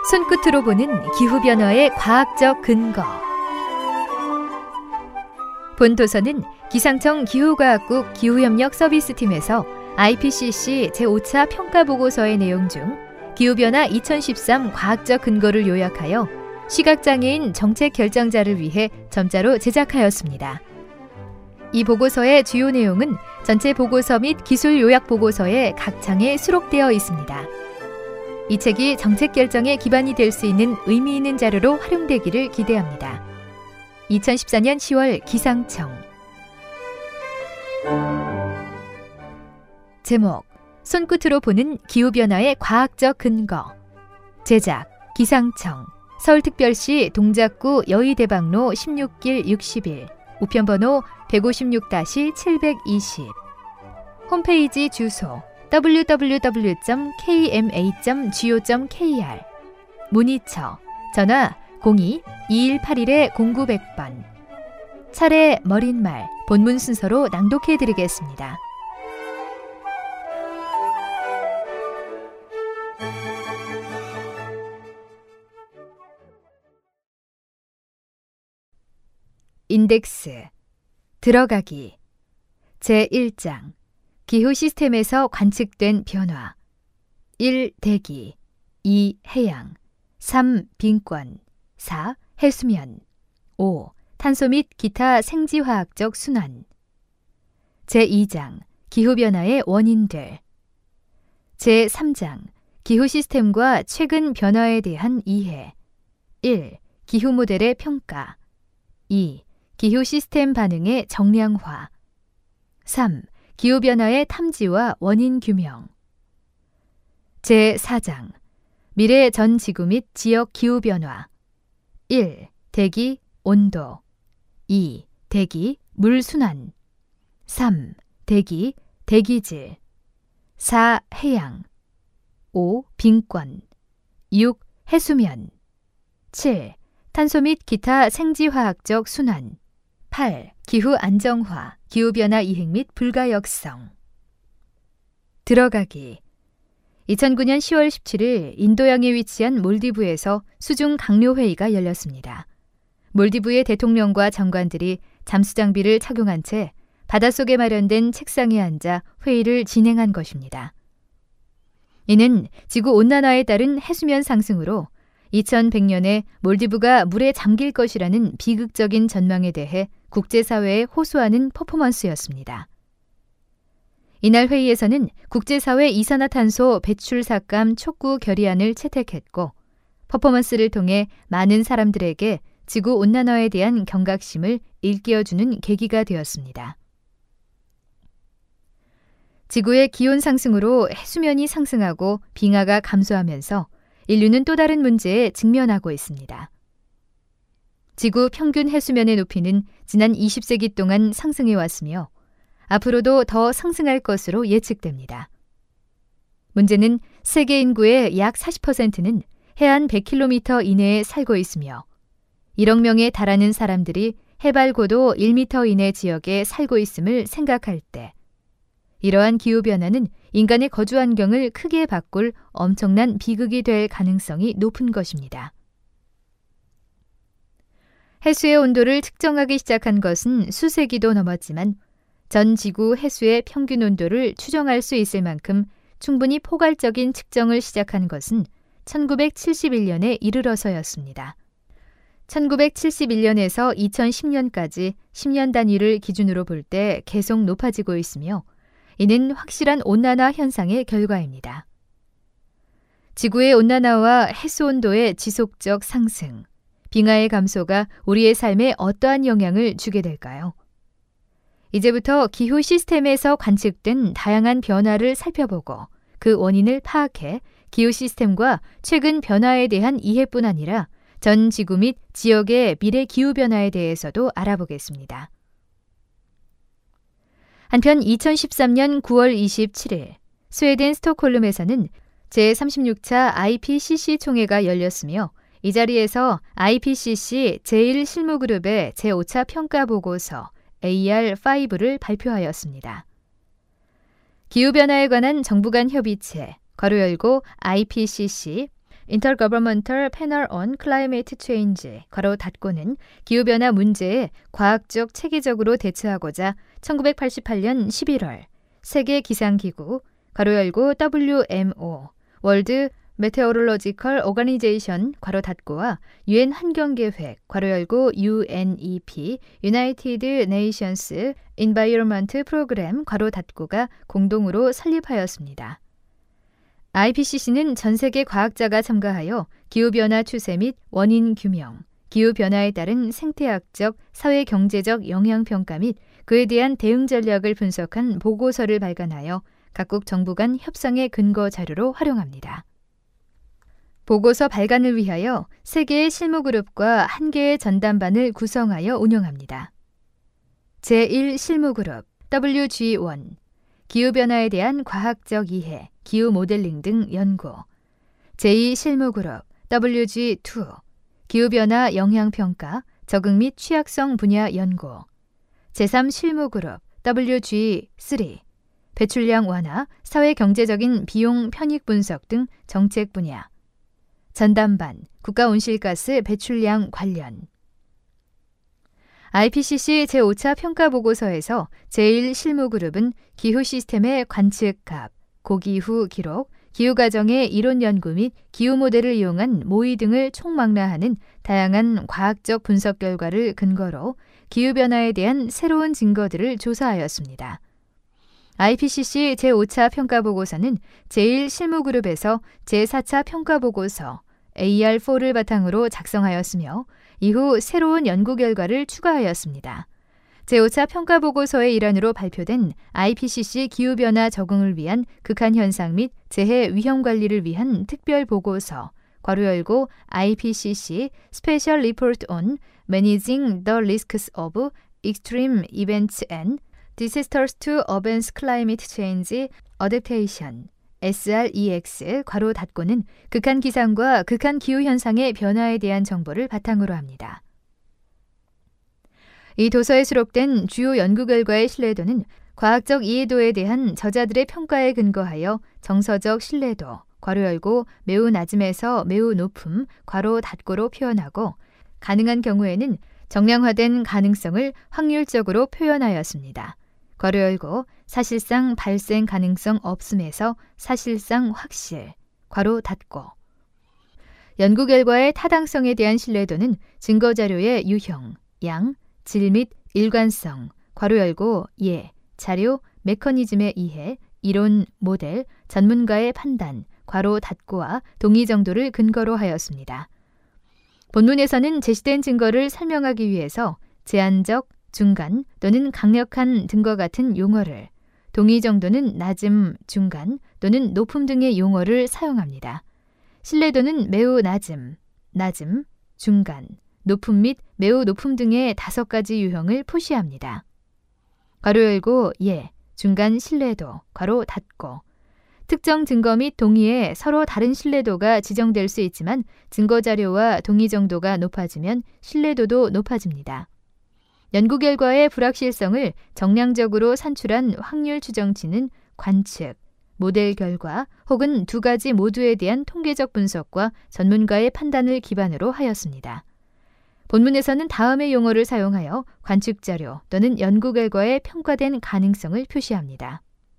손끝으로 보는 기후변화의 과학적 근거. 본 도서는 기상청 기후과학국 기후협력 서비스팀에서 IPCC 제5차 평가보고서의 내용 중 기후변화 2013 과학적 근거를 요약하여 시각장애인 정책 결정자를 위해 점자로 제작하였습니다. 이 보고서의 주요 내용은 전체 보고서 및 기술 요약 보고서의 각 장에 수록되어 있습니다. 이 책이 정책 결정의 기반이 될 수 있는 의미 있는 자료로 활용되기를 기대합니다. 2014년 10월 기상청. 제목: 손끝으로 보는 기후변화의 과학적 근거. 제작: 기상청, 서울특별시 동작구 여의대방로 16길 61, 우편번호 156-720. 홈페이지 주소: www.kma.go.kr. 문의처: 전화 02-2181-0900번. 차례 머릿말 본문 순서로 낭독해드리겠습니다. 인덱스. 들어가기. 제1장. 기후 시스템에서 관측된 변화. 1. 대기, 2. 해양, 3. 빈권, 4. 해수면, 5. 탄소 및 기타 생지화학적 순환. 제2장. 기후변화의 원인들. 제3장. 기후 시스템과 최근 변화에 대한 이해. 1. 기후 모델의 평가. 2. 기후 시스템 반응의 정량화. 3. 기후변화의 탐지와 원인 규명. 제4장. 미래 전 지구 및 지역 기후변화. 1. 대기, 온도. 2. 대기, 물순환. 3. 대기, 대기질. 4. 해양. 5. 빈권. 6. 해수면. 7. 탄소 및 기타 생지화학적 순환. 8. 기후 안정화, 기후변화 이행 및 불가역성. 들어가기. 2009년 10월 17일 인도양에 위치한 몰디브에서 수중 강요회의가 열렸습니다. 몰디브의 대통령과 장관들이 잠수장비를 착용한 채 바닷속에 마련된 책상에 앉아 회의를 진행한 것입니다. 이는 지구온난화에 따른 해수면 상승으로 2100년에 몰디브가 물에 잠길 것이라는 비극적인 전망에 대해 국제사회에 호소하는 퍼포먼스였습니다. 이날 회의에서는 국제사회 이산화탄소 배출 삭감 촉구 결의안을 채택했고, 퍼포먼스를 통해 많은 사람들에게 지구온난화에 대한 경각심을 일깨워주는 계기가 되었습니다. 지구의 기온 상승으로 해수면이 상승하고 빙하가 감소하면서 인류는 또 다른 문제에 직면하고 있습니다. 지구 평균 해수면의 높이는 지난 20세기 동안 상승해 왔으며 앞으로도 더 상승할 것으로 예측됩니다. 문제는 세계 인구의 약 40%는 해안 100km 이내에 살고 있으며 1억 명에 달하는 사람들이 해발 고도 1m 이내 지역에 살고 있음을 생각할 때 이러한 기후변화는 인간의 거주 환경을 크게 바꿀 엄청난 비극이 될 가능성이 높은 것입니다. 해수의 온도를 측정하기 시작한 것은 수세기도 넘었지만 전 지구 해수의 평균 온도를 추정할 수 있을 만큼 충분히 포괄적인 측정을 시작한 것은 1971년에 이르러서였습니다. 1971년에서 2010년까지 10년 단위를 기준으로 볼 때 계속 높아지고 있으며 이는 확실한 온난화 현상의 결과입니다. 지구의 온난화와 해수 온도의 지속적 상승, 빙하의 감소가 우리의 삶에 어떠한 영향을 주게 될까요? 이제부터 기후 시스템에서 관측된 다양한 변화를 살펴보고 그 원인을 파악해 기후 시스템과 최근 변화에 대한 이해뿐 아니라 전 지구 및 지역의 미래 기후 변화에 대해서도 알아보겠습니다. 한편 2013년 9월 27일 스웨덴 스톡홀름에서는 제36차 IPCC 총회가 열렸으며 이 자리에서 IPCC 제1실무그룹의 제5차 평가보고서 AR5를 발표하였습니다. 기후변화에 관한 정부 간 협의체, 괄호 열고 IPCC, Intergovernmental Panel on Climate Change 괄호 닫고는 기후변화 문제에 과학적 체계적으로 대처하고자 1988년 11월 세계 기상기구 괄호 열고 WMO 월드 메테오롤로지컬 오가니제이션 괄호 닫고와 유엔 환경계획 괄호 열고 UNEP United Nations Environment Program 괄호 닫고가 공동으로 설립하였습니다. IPCC는 전 세계 과학자가 참가하여 기후변화 추세 및 원인 규명, 기후변화에 따른 생태학적, 사회경제적 영향평가 및 그에 대한 대응 전략을 분석한 보고서를 발간하여 각국 정부 간 협상의 근거 자료로 활용합니다. 보고서 발간을 위하여 3개의 실무그룹과 1개의 전담반을 구성하여 운영합니다. 제1실무그룹 WG1 기후변화에 대한 과학적 이해, 기후 모델링 등 연구 제2실무그룹 WG2 기후변화 영향평가, 적응 및 취약성 분야 연구 제3실무그룹 WG3 배출량 완화, 사회경제적인 비용 편익 분석 등 정책 분야 전담반, 국가온실가스 배출량 관련 IPCC 제5차 평가보고서에서 제1실무그룹은 기후 시스템의 관측값, 고기후 기록, 기후과정의 이론 연구 및 기후 모델을 이용한 모의 등을 총망라하는 다양한 과학적 분석 결과를 근거로 기후변화에 대한 새로운 증거들을 조사하였습니다. IPCC 제5차 평가보고서는 제1실무그룹에서 제4차 평가보고서 AR4를 바탕으로 작성하였으며 이후 새로운 연구 결과를 추가하였습니다. 제5차 평가보고서의 일환으로 발표된 IPCC 기후변화 적응을 위한 극한현상 및 재해 위험관리를 위한 특별보고서 괄호 열고 IPCC Special Report on Managing the Risks of Extreme Events and Disasters to Urban Climate Change Adaptation SREX 괄호 닫고는 극한 기상과 극한 기후 현상의 변화에 대한 정보를 바탕으로 합니다. 이 도서에 수록된 주요 연구 결과의 신뢰도는 과학적 이해도에 대한 저자들의 평가에 근거하여 정서적 신뢰도 괄호 열고 매우 낮음에서 매우 높음 괄호 닫고로 표현하고 가능한 경우에는 정량화된 가능성을 확률적으로 표현하였습니다. 괄호 열고 사실상 발생 가능성 없음에서 사실상 확실 괄호 닫고 연구 결과의 타당성에 대한 신뢰도는 증거 자료의 유형, 양, 질 및 일관성 괄호 열고 예, 자료, 메커니즘의 이해, 이론, 모델, 전문가의 판단 괄호 닫고와 동의 정도를 근거로 하였습니다. 본문에서는 제시된 증거를 설명하기 위해서 제한적, 중간 또는 강력한 등과 같은 용어를 동의 정도는 낮음, 중간 또는 높음 등의 용어를 사용합니다. 신뢰도는 매우 낮음, 낮음, 중간, 높음 및 매우 높음 등의 5가지 유형을 표시합니다. 괄호 열고 예, 중간 신뢰도, 괄호 닫고 특정 증거 및 동의에 서로 다른 신뢰도가 지정될 수 있지만 증거 자료와 동의 정도가 높아지면 신뢰도도 높아집니다. 연구 결과의 불확실성을 정량적으로 산출한 확률 추정치는 관측, 모델 결과 혹은 2가지 모두에 대한 통계적 분석과 전문가의 판단을 기반으로 하였습니다. 본문에서는 다음의 용어를 사용하여 관측 자료 또는 연구 결과의 평가된 가능성을 표시합니다.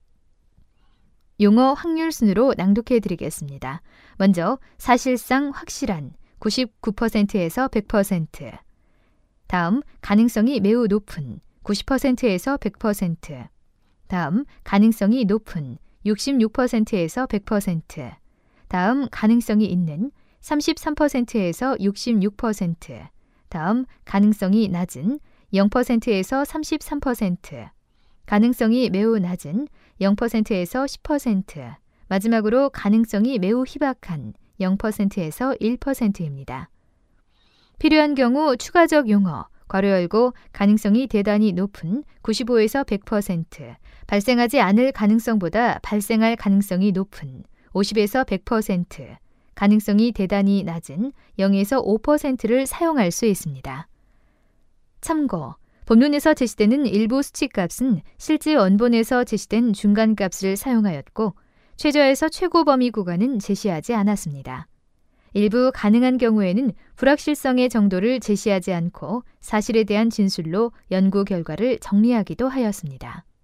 용어 확률 순으로 낭독해 드리겠습니다. 먼저 사실상 확실한 99%에서 100%. 다음 가능성이 매우 높은 90%에서 100%. 다음 가능성이 높은 66%에서 100%. 다음 가능성이 있는 33%에서 66%. 다음 가능성이 낮은 0%에서 33%. 가능성이 매우 낮은 0%에서 10%. 마지막으로 가능성이 매우 희박한 0%에서 1%입니다. 필요한 경우 추가적 용어, 괄호 열고 가능성이 대단히 높은 95에서 100%, 발생하지 않을 가능성보다 발생할 가능성이 높은 50에서 100%, 가능성이 대단히 낮은 0에서 5%를 사용할 수 있습니다. 참고, 본문에서 제시되는 일부 수치값은 실제 원본에서 제시된 중간값을 사용하였고 최저에서 최고 범위 구간은 제시하지 않았습니다. 일부 가능한 경우에는 불확실성의 정도를 제시하지 않고 사실에 대한 진술로 연구 결과를 정리하기도 하였습니다.